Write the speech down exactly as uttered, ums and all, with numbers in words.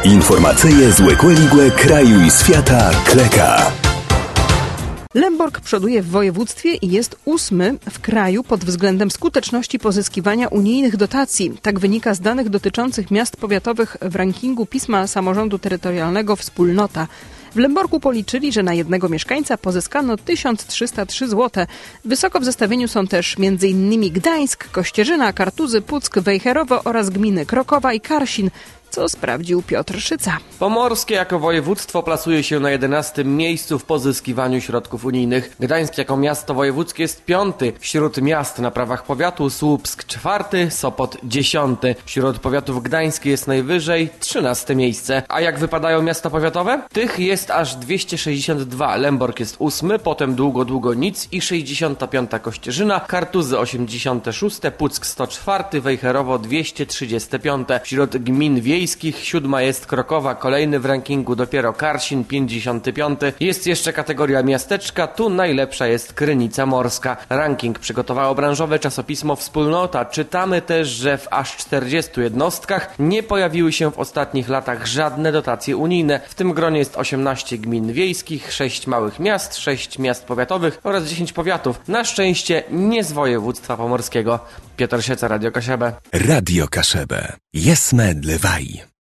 Informacyje z Łekłe kraju i świata Kleka. Lemborg przoduje w województwie i jest ósmy w kraju pod względem skuteczności pozyskiwania unijnych dotacji. Tak wynika z danych dotyczących miast powiatowych w rankingu Pisma Samorządu Terytorialnego Wspólnota. W Lemborgu policzyli, że na jednego mieszkańca pozyskano tysiąc trzysta trzy złote. Wysoko w zestawieniu są też między innymi Gdańsk, Kościerzyna, Kartuzy, Puck, Wejherowo oraz gminy Krokowa i Karsin, co sprawdził Piotr Szyca. Pomorskie jako województwo plasuje się na jedenastym miejscu w pozyskiwaniu środków unijnych. Gdańsk jako miasto wojewódzkie jest piąty. Wśród miast na prawach powiatu Słupsk czwarty, Sopot dziesiąty. Wśród powiatów gdański jest najwyżej, trzynaste miejsce. A jak wypadają miasta powiatowe? Tych jest aż dwieście sześćdziesiąt dwa. Lemborg jest ósmy, potem długo, długo nic i sześćdziesiąta piąta Kościerzyna, Kartuzy osiemdziesiąte szóste, Puck sto cztery, Wejherowo dwieście trzydzieste piąte. Wśród gmin wiejskich siódma jest Krokowa, kolejny w rankingu dopiero Karsin, pięćdziesiąty piąty. Jest jeszcze kategoria miasteczka, tu najlepsza jest Krynica Morska. Ranking przygotowało branżowe czasopismo Wspólnota. Czytamy też, że w aż czterdziestu jednostkach nie pojawiły się w ostatnich latach żadne dotacje unijne. W tym gronie jest osiemnaście gmin wiejskich, sześć małych miast, sześć miast powiatowych oraz dziesięć powiatów. Na szczęście nie z województwa pomorskiego. Piotr Szyca, Radio Kaszebę. Radio Kaszebę. Jesme dlewaj.